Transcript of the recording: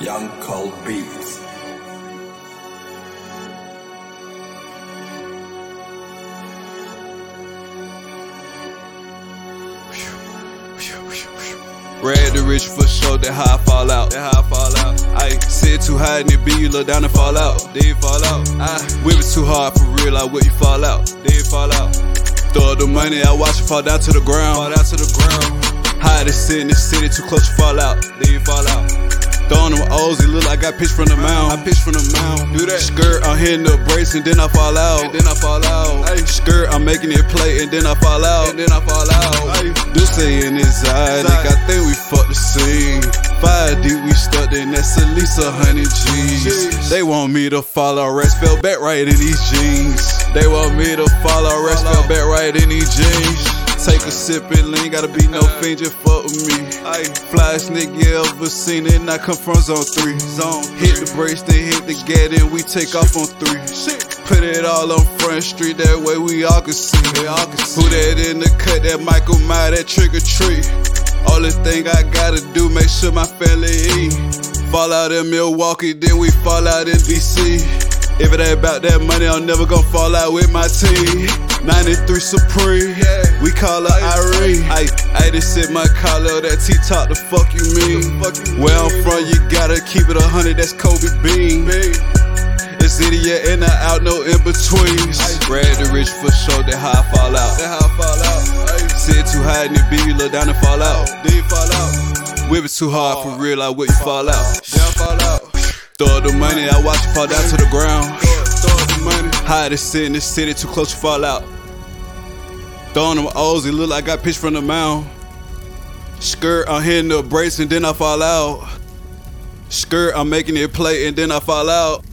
Young Cold Beats. Red the rich for sure, that how I fall out. I sit too high in the beat, you look down and fall out. Then you fall out. I whip it too hard for real, I whip you fall out. Then you fall out. Throw up the money, I watch you fall down to the ground. Hide it, sit in the city, too close to fall out. Then you fall out. Throwing them O's, it look like I pitched from the mound. Do that. Skirt, I'm hitting the brakes and then I fall out. Ay, skirt, I'm making it play and then I fall out. Do say in his eye, I think we fucked the scene. 5 deep, we stuck in, that's at least 100 G's. They want me to follow, rest fell back right in these jeans. They want me to follow, rest fell back right in these jeans. Take a sip and lean, gotta be no fiend, just fuck with me. Flyest nigga you ever seen, and I come from zone 3. Hit the brakes, then hit the gas, and we take off on 3. Put it all on Front Street, that way we all can see. Who that in the cut, that Michael Myers, that trick or treat. Only thing I gotta do, make sure my family eat. Fall out in Milwaukee, then we fall out in DC. If it ain't about that money, I'm never gonna fall out with my team. 93 Supreme, we call her Irene. I just sit my collar, that T-top, the fuck you mean? Where I'm from, you gotta keep it 100, that's Kobe Bean. It's idiot in or out, no in-betweens. Red the rich for sure, that how I fall out. Sit too high in the beat, you look down and fall out. Whip it too hard, for real, I whip you fall out. Throw up the money, I watch you fall down to the ground. Hide it, sit in the city, too close to fall out. Throwing them O's, it look like I pitched from the mound. Skirt, I'm hitting the brakes and then I fall out. Skirt, I'm making it play and then I fall out.